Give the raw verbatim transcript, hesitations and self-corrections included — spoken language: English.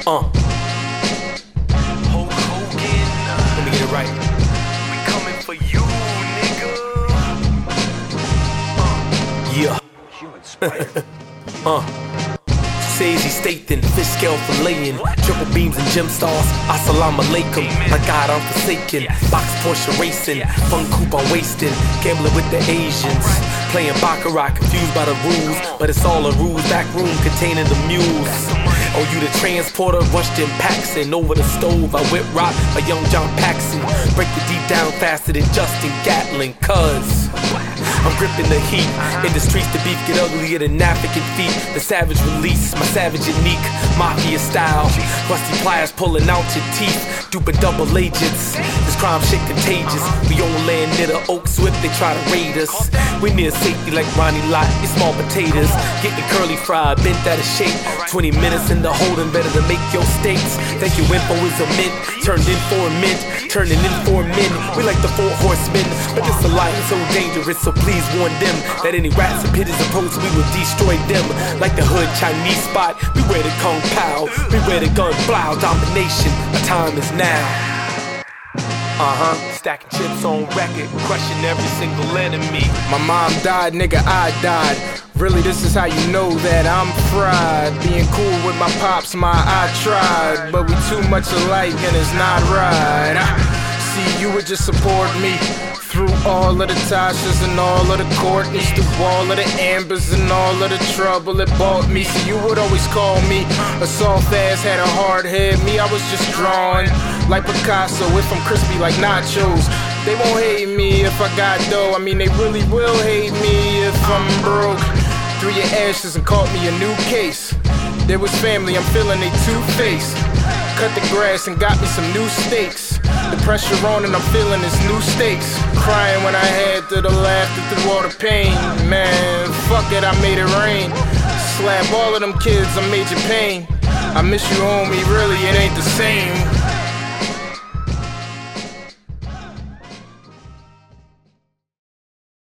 Uh. Hulk Hogan. Let me get it right. We coming for you, nigga. Uh. Yeah. Human spider. uh. Says he's Stathan, fish scale filleting, triple beams and gem stars. Assalamu alaikum, my God, I'm forsaken. Box Porsche racing, fun coupe I'm wasting. Gambling with the Asians, playing baccarat, confused by the rules, but it's all a ruse. Back room containing the mules. Oh, you the transporter, rushed in Paxson. Over the stove, I whip rock a young John Paxson. Break the deep down faster than Justin Gatlin, cuz I'm gripping the heat. In the streets, the beef get uglier than African feet. The savage release, my savage unique, mafia style. Rusty pliers pulling out your teeth. Duper double agents. This crime shit contagious. We on land near the Oak Swift, they try to raid us. We near safety like Ronnie Lott. It's small potatoes, getting curly fried, bent out of shape. Twenty minutes in the holding, better to make your states. Thank you, info is a mint. Turned in for a mint, turning in for a min. We like the four horsemen, but this alliance so dangerous, so please warn them that any rats and pitters approach, we will destroy them. Like the hood Chinese spot, we wear the Kung Pao, we wear the gun blow. Domination, the time is now. Uh-huh, stacking chips on record, crushing every single enemy. My mom died, nigga, I died. Really, this is how you know that I'm fried. Being cool with my pops, my I tried, but we too much alike and it's not right. See, you would just support me through all of the Tashas and all of the Courtneys, through all of the Ambers and all of the trouble it bought me. See, you would always call me a soft ass, had a hard head. Me, I was just drawing like Picasso. If I'm crispy like nachos, they won't hate me if I got dough. I mean, they really will hate me if I'm broke. Threw your ashes and caught me a new case. There was family, I'm feeling they two-faced. Cut the grass and got me some new steaks. The pressure on and I'm feeling this new stakes. Crying when I had to the laughter through all the pain. Man, fuck it, I made it rain. Slap all of them kids, I made you pain. I miss you, homie, really, it ain't the same.